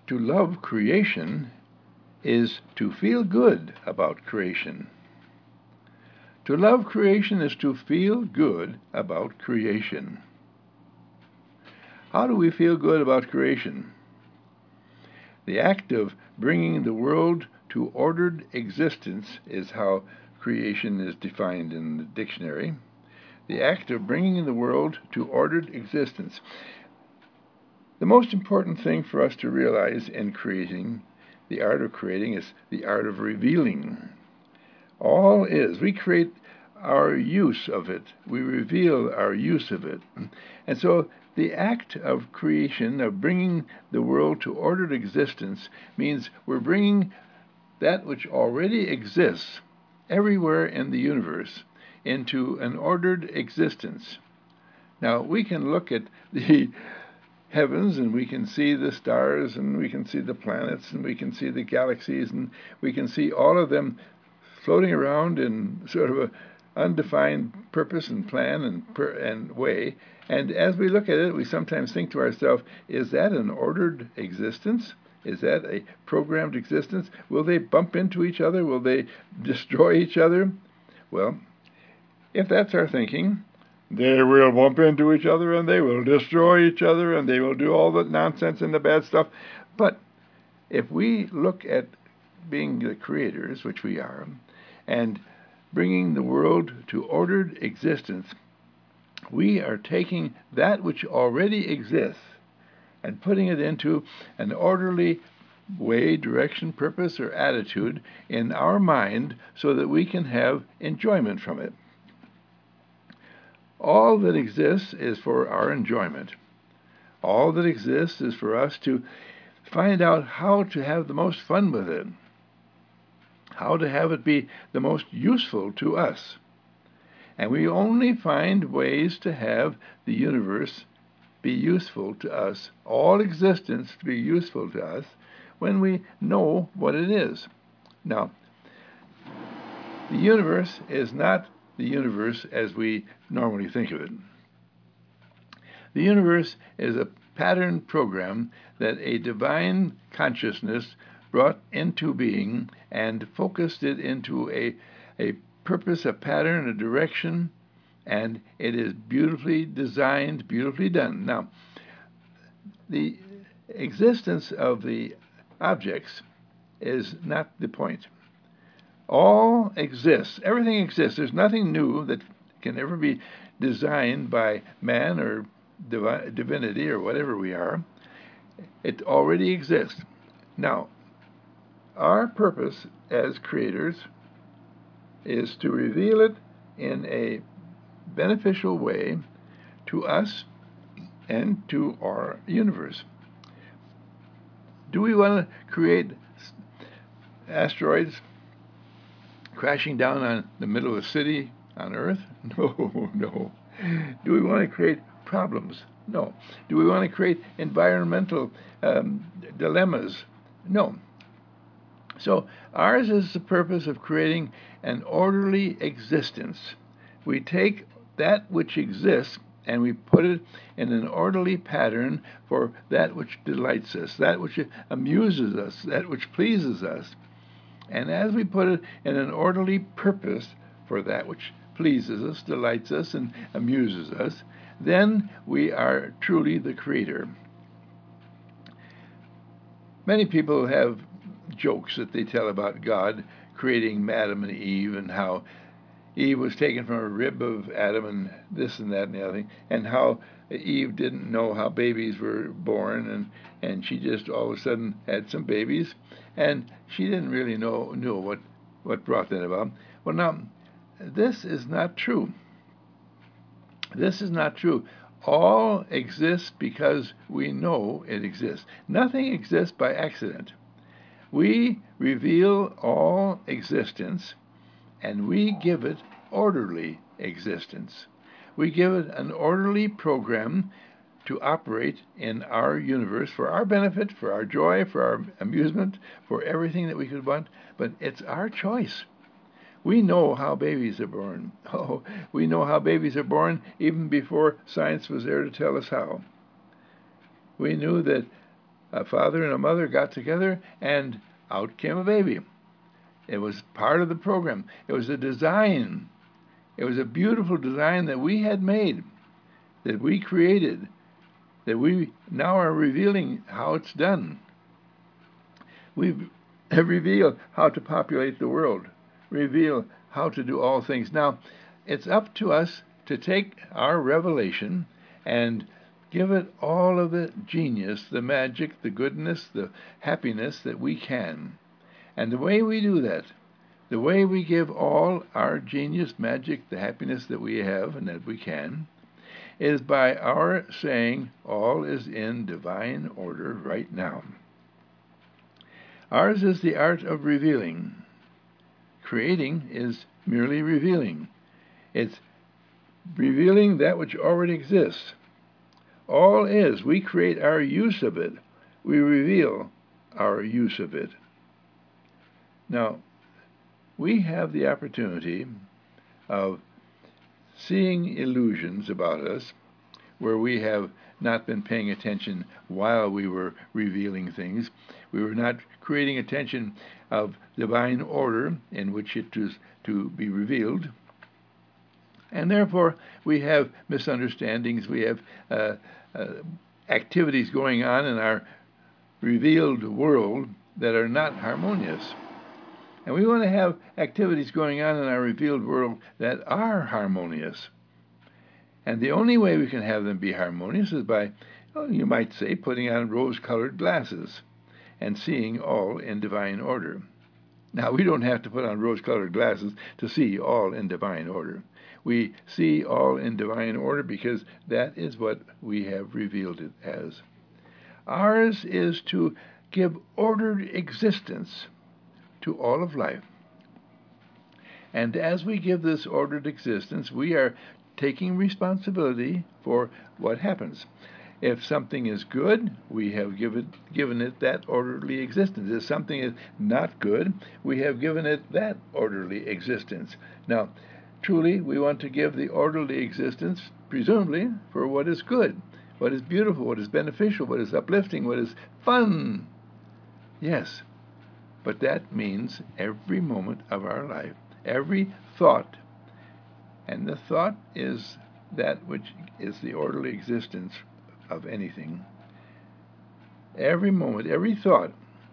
To love creation is to feel good about creation. To love creation is to feel good about creation. How do we feel good about creation? The act of bringing the world to ordered existence is how creation is defined in the dictionary. The act of bringing the world to ordered existence. The most important thing for us to realize in creating, the art of creating, is the art of revealing. All is. We create our use of it. We reveal our use of it. And so the act of creation, of bringing the world to ordered existence, means we're bringing that which already exists everywhere in the universe into an ordered existence. Now, we can look at the heavens and we can see the stars and we can see the planets and we can see the galaxies and we can see all of them floating around in sort of an undefined purpose and plan and way. And as we look at it, we sometimes think to ourselves, is that an ordered existence? Is that a programmed existence? Will they bump into each other? Will they destroy each other? Well, if that's our thinking, they will bump into each other and they will destroy each other and they will do all the nonsense and the bad stuff. But if we look at being the creators, which we are, and bringing the world to ordered existence, we are taking that which already exists and putting it into an orderly way, direction, purpose, or attitude in our mind so that we can have enjoyment from it. All that exists is for our enjoyment. All that exists is for us to find out how to have the most fun with it, how to have it be the most useful to us. And we only find ways to have the universe be useful to us, all existence to be useful to us, when we know what it is. Now, the universe is not the universe as we normally think of it. The universe is a pattern program that a divine consciousness brought into being and focused it into a purpose, a pattern, a direction, and it is beautifully designed, beautifully done. Now, the existence of the objects is not the point. All exists. Everything exists. There's nothing new that can ever be designed by man or divinity or whatever we are. It already exists. Now, our purpose as creators is to reveal it in a beneficial way to us and to our universe. Do we want to create asteroids crashing down on the middle of the city on Earth? No, no. Do we want to create problems? No. Do we want to create environmental dilemmas? No. So ours is the purpose of creating an orderly existence. We take that which exists and we put it in an orderly pattern for that which delights us, that which amuses us, that which pleases us. And as we put it in an orderly purpose for that which pleases us, delights us, and amuses us, then we are truly the creator. Many people have jokes that they tell about God creating Adam and Eve and how Eve was taken from a rib of Adam and this and that and the other thing, and how Eve didn't know how babies were born, and she just all of a sudden had some babies, and she didn't really know what brought that about. Well, now, this is not true. This is not true. All exists because we know it exists. Nothing exists by accident. We reveal all existence, and we give it orderly existence. We give it an orderly program to operate in our universe for our benefit, for our joy, for our amusement, for everything that we could want, but it's our choice. We know how babies are born. Oh, we know how babies are born even before science was there to tell us how. We knew that a father and a mother got together, and out came a baby. It was part of the program. It was a design. It was a beautiful design that we had made, that we created, that we now are revealing how it's done. We reveal how to populate the world, reveal how to do all things. Now, it's up to us to take our revelation and give it all of the genius, the magic, the goodness, the happiness that we can. And the way we do that, the way we give all our genius, magic, the happiness that we have and that we can, is by our saying all is in divine order right now. Ours is the art of revealing. Creating is merely revealing. It's revealing that which already exists. All is, we create our use of it. We reveal our use of it. Now, we have the opportunity of seeing illusions about us where we have not been paying attention while we were revealing things. We were not creating attention of divine order in which it is to be revealed. And therefore, we have misunderstandings. We have activities going on in our revealed world that are not harmonious. And we want to have activities going on in our revealed world that are harmonious. And the only way we can have them be harmonious is by, well, you might say, putting on rose-colored glasses and seeing all in divine order. Now, we don't have to put on rose-colored glasses to see all in divine order. We see all in divine order because that is what we have revealed it as. Ours is to give ordered existence to all of life. And as we give this ordered existence, we are taking responsibility for what happens. If something is good, we have given it that orderly existence. If something is not good, we have given it that orderly existence. Now, truly, we want to give the orderly existence, presumably, for what is good, what is beautiful, what is beneficial, what is uplifting, what is fun. Yes, but that means every moment of our life, every thought. And the thought is that which is the orderly existence of anything. Every moment, every thought,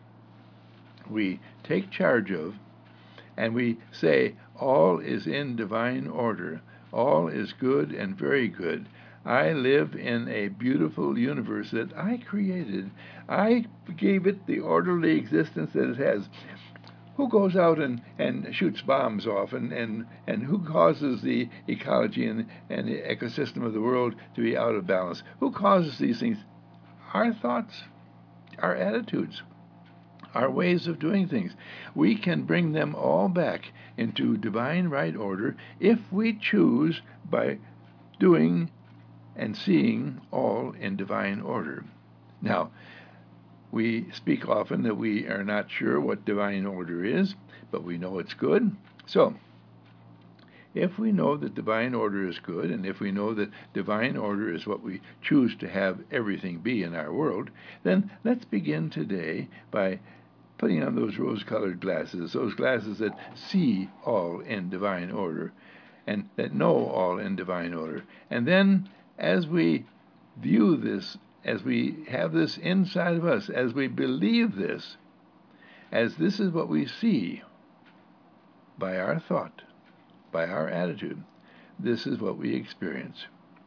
we take charge of, and we say, all is in divine order. All is good and very good. I live in a beautiful universe that I created. I gave it the orderly existence that it has. Who goes out and shoots bombs off, and who causes the ecology and the ecosystem of the world to be out of balance? Who causes these things? Our thoughts, our attitudes, our ways of doing things. We can bring them all back into divine right order if we choose by doing and seeing all in divine order. Now, we speak often that we are not sure what divine order is, but we know it's good. So, if we know that divine order is good, and if we know that divine order is what we choose to have everything be in our world, then let's begin today by putting on those rose-colored glasses, those glasses that see all in divine order, and that know all in divine order. And then, as we view this, as we have this inside of us, as we believe this, as this is what we see by our thought, by our attitude, this is what we experience.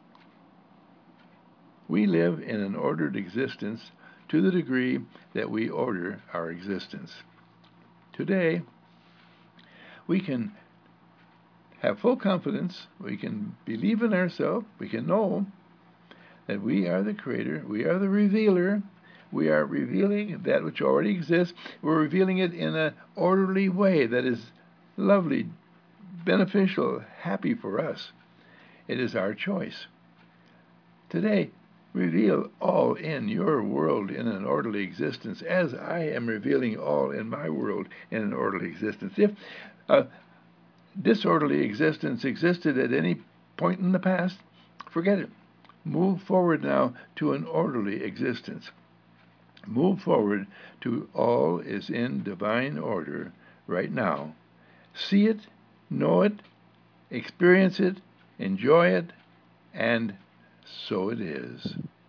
We live in an ordered existence to the degree that we order our existence. Today, we can have full confidence, we can believe in ourselves, we can know that we are the creator, we are the revealer, we are revealing that which already exists, we're revealing it in an orderly way that is lovely, beneficial, happy for us. It is our choice. Today, reveal all in your world in an orderly existence, as I am revealing all in my world in an orderly existence. If a disorderly existence existed at any point in the past, forget it. Move forward now to an orderly existence. Move forward to all is in divine order right now. See it, know it, experience it, enjoy it, and so it is.